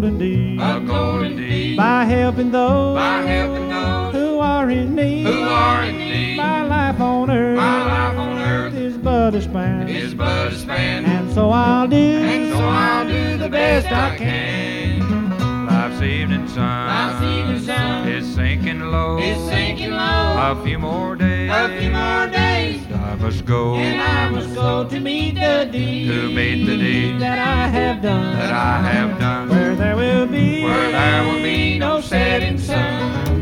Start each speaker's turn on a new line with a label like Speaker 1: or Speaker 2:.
Speaker 1: golden deed.
Speaker 2: A golden deed.
Speaker 1: By helping those,
Speaker 2: By helping those
Speaker 1: who are in need.
Speaker 2: who are in need.
Speaker 1: My life on earth,
Speaker 2: My life on earth
Speaker 1: is but a span.
Speaker 2: is but a span.
Speaker 1: And so I'll do,
Speaker 2: And so I'll do the best I can.
Speaker 3: Life's evening sun,
Speaker 2: Life's evening sun
Speaker 3: is sinking low.
Speaker 2: is sinking low.
Speaker 3: A few more days,
Speaker 2: A few more days,
Speaker 3: I must go
Speaker 2: and I must go
Speaker 1: to meet the deed,
Speaker 3: to meet the deed
Speaker 1: that I have done,
Speaker 3: that I have done,
Speaker 1: where there will be,
Speaker 2: where there will be no setting sun.